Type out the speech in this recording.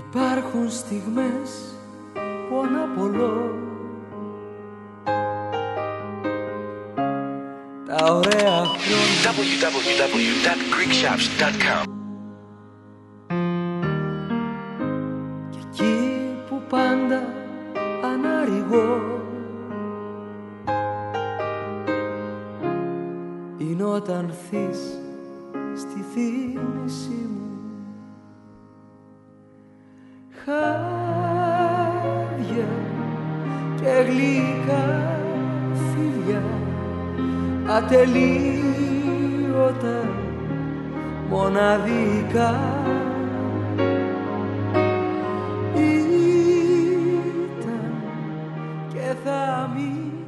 Υπάρχουν στιγμές που αναπολώ τα ωραία χρόνια. www.greekshops.com. Και εκεί που πάντα αναρριγώ είναι όταν θείς στη θύμηση μου. Χάδια και γλυκά φιλιά ατελείωτα μοναδικά ήταν και θα μείνει